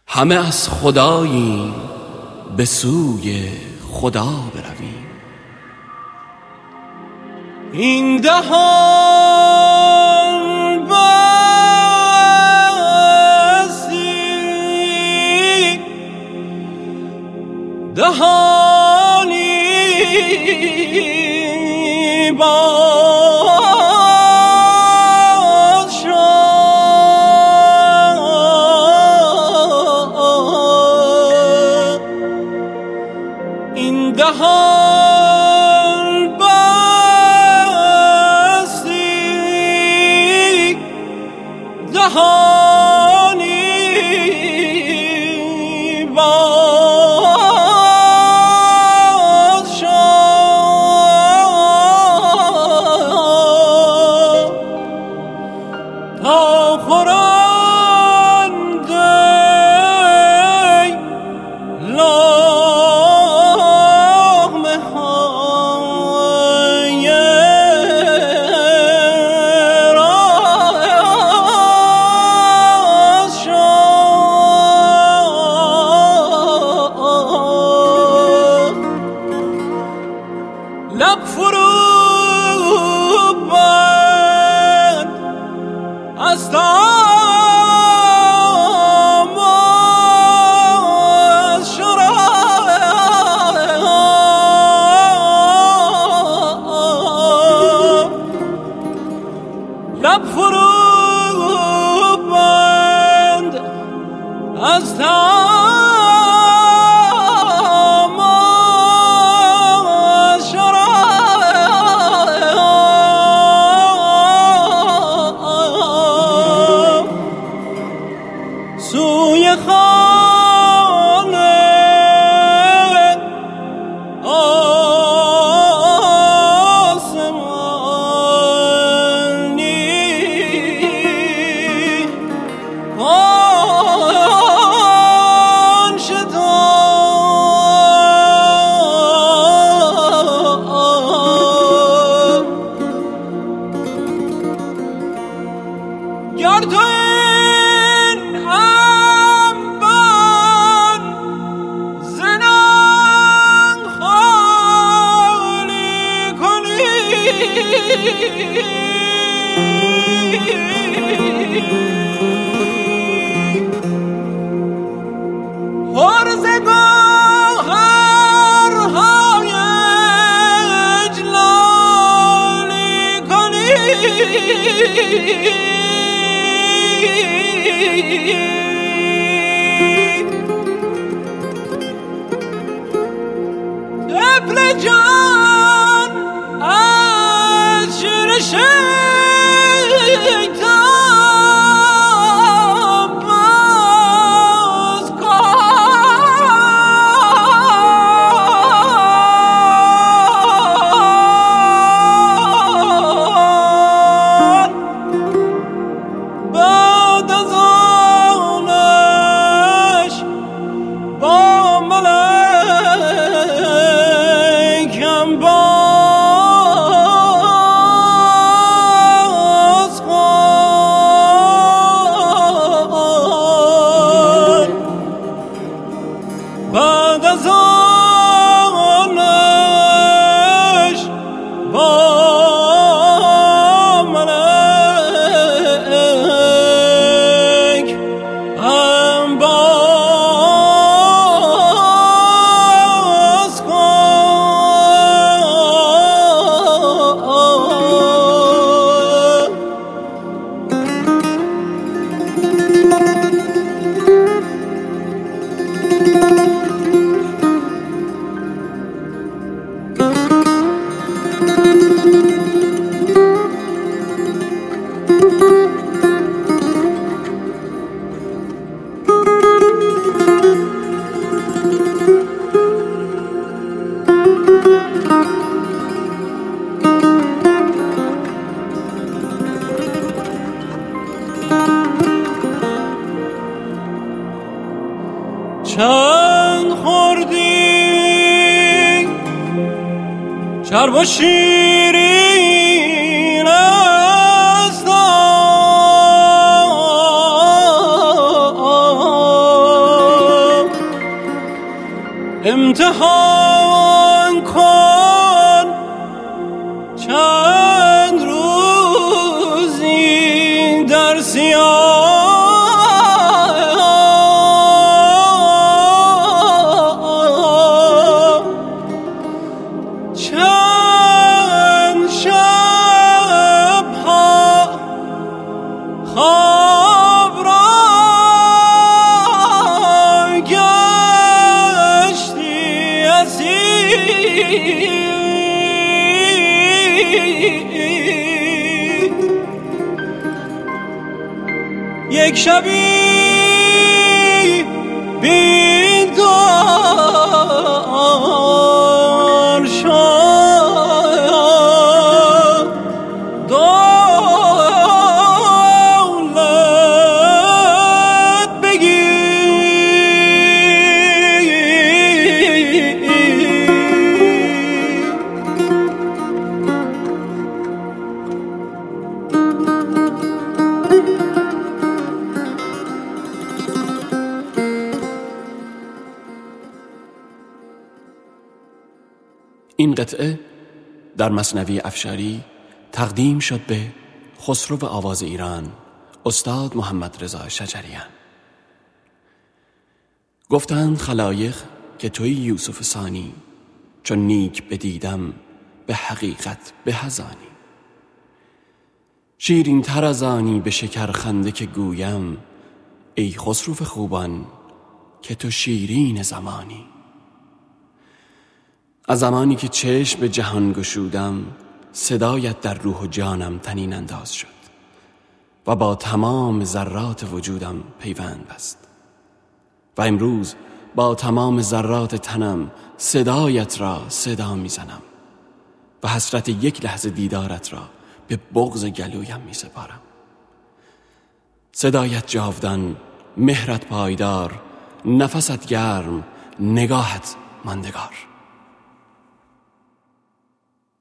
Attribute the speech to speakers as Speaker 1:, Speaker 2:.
Speaker 1: همه از خداییم به سوی خدا برویم.
Speaker 2: این دهان بستی دهانی باز شد. این دهان بستی دهانی باز شد تا خورنده لقمه های راز شد. لب فرو بند از تماس شراب. لب فرو بند از تماس شراب. سوی خانه آسمانی آن شتاب. گر تو این انبان ز ننگ خالی کنی پر ز گوهرهای اجلالی کنی طفل جان از شیر شیطان باز کن. بعد از آنش با ملائکم باز کن. بعد از آنش با ملائک هم باز چند خوردی چرب و شیرین است امتحان کن چند روزی در سیاه، چند شبها خواب را گشتی اسیر. یک شبی بیدار شد، دولت بگیر.
Speaker 1: این قطعه در مثنوی افشاری تقدیم شد به خسرو آواز ایران استاد محمد رضا شجریان. گفتند خلایق که توی یوسف ثانی، چون نیک بدیدم به حقیقت بهزانی. شیرین تر از آنی به شکر خنده که گویم، ای خسرو خوبان که تو شیرین زمانی. از زمانی که چشم به جهان گشودم، صدایت در روح و جانم طنین انداز شد و با تمام ذرات وجودم پیوند بست. و امروز با تمام ذرات تنم صدایت را صدا میزنم و حسرت یک لحظه دیدارت را به بغض گلویم میسپارم. صدایت جاودان، مهرت پایدار، نفست گرم، نگاهت ماندگار.